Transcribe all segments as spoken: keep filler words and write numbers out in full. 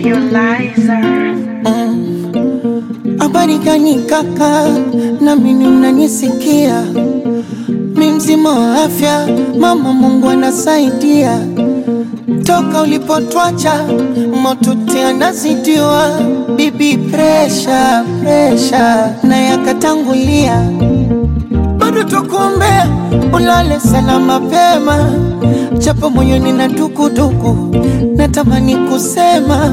Habari gani kaka, na mimi mnanisikia? Mimi mzima wa afya, mama Mungu anasaidia. Toka ulipotwacha, motuti anazidiwa. Bibi pressure, pressure, na yakatangulia. Bado tukuombea, ulale sana mapema. Japo moyoni na dukuduku, natamani kusema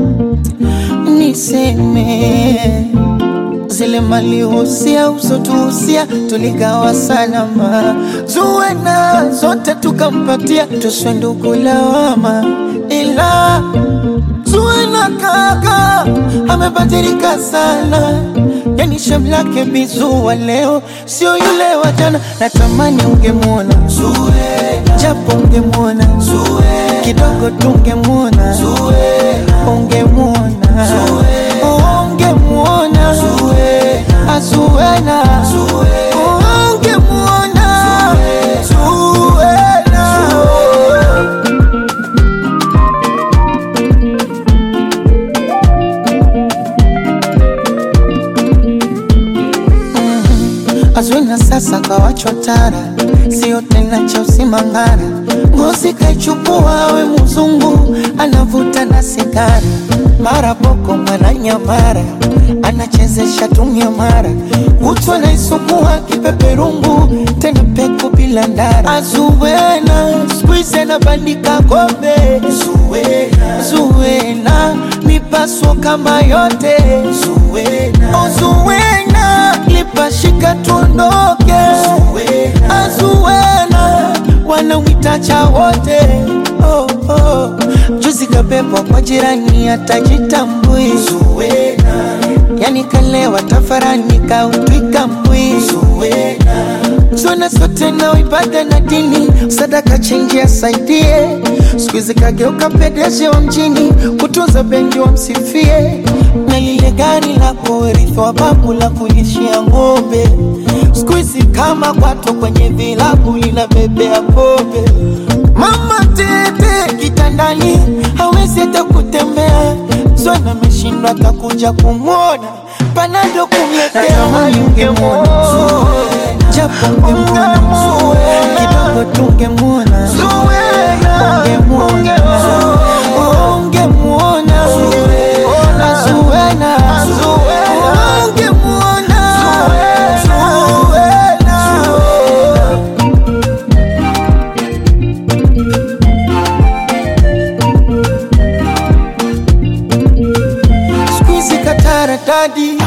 niseme zile mali usia usotuhusia tuligawa salama. Zuwena zote tukampatia, tuswe ndugu lawama. Ila Zuwena kaka amebadilika sana, yani shamlake bizuwa leo sio yule wa jana. Natamani ungemuona Zuwena, japo ungemuona Zuwena, kidogo tungemuona Zuwena, ungemuona Zuwena, ungemuona Zuwena, Zuwena, ungemuona Zuwena. Zuwena sasa kawachwa tara, sio tena cha usimangara. Ngozi kaichukua we mzungu, anavuta na sigara. Mara boko mara nyamara, anachezesha tumia mara. Kutwa na isukua kipeperungu, tena peku bila ndara. Zuwena, squeeze na bandika kombe. Zuwena, Zuwena, mipaso kama yote. Zuwena, oh Zuwena, lipashika tuondoke. Zuwena, Zuwena, wanawitacha wote. Oh, oh. Juzi kabebwa kwa jirani atajitambui. Zuwena, yani kalewa tafarani kautwika mbui. Zuwena, Zuwena sote na ibada na dini, sadaka chenji asaidie. Sikuizi kageuka pedeje wa mjini, kutunza bengi wa msifie. Na lile gari la kurithi wa babu la kulishia ng'ombe, sikuizi kama kwato kwenye vilabu linabebea pombe. Mama tete kitandani, hawezi hata kutembea. Zuwena ameshindwa atakuja kumwona, panado kumletea. Ungemuona Zuwena, japo ungemuona Zuwena, kidogo tungemuona Zuwena, ungemuona ungemuona Zuwena, Zuwena, ungemuona Zuwena. Squeeze katara daddy,